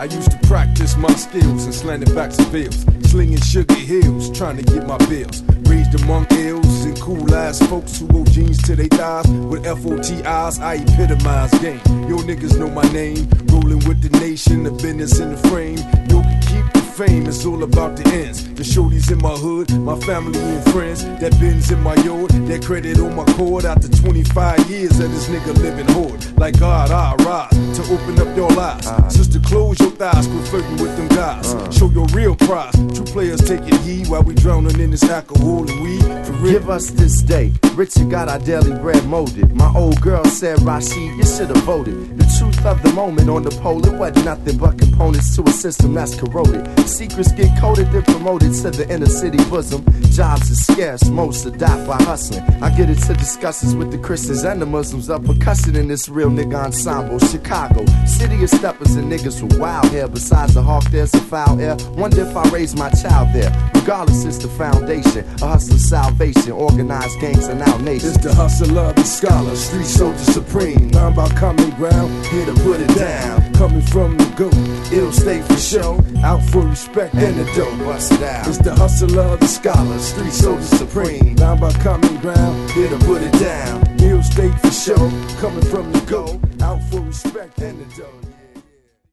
used to practice my skills and slanted backs of bills, slinging sugar hills, trying to get my bills. Raised among ills and cool ass folks who wore jeans to they thighs with FOTIs. I epitomize game. Yo niggas know my name. Rolling with the nation, the business in the frame. Yo can keep the fame, it's all about the ends. The shorties in my hood, my family and friends. That Benz in my yard, that credit on my cord. After 25 years of this nigga living hoard. Like God, I rise to open up your eyes. Sister, close your thighs, quit flirting with them guys. Show your real prize. True players taking heed while we drowning in this alcohol and weed. For real. Give us this day. Richard got our daily bread molded. My old girl said, Rashid, you should have voted. The truth of the moment on the poll, it wasn't nothing but components to a system that's corroded. Secrets get coded and promoted to the inner city bosom. Jobs are scarce, most are die by hustling. I get into discussions with the Christians and the Muslims up percussion in this real nigga ensemble. Chicago, city of steppers and niggas with wild hair. Besides the hawk, there's a foul air. Wonder if I raise my child there. Regardless, it's the foundation. A hustler's salvation, organized gangs in our nation. It's the hustler, the scholar, street soldier supreme. Learn about common ground, here to put it down. Coming from the GOAT, it'll stay for show. Out for respect and the dough, bust it out. It's the hustler, the scholar, street soldier supreme. Learn about common ground, here to put it down. It'll stay for show. Coming from the GOAT, out for respect and the dough.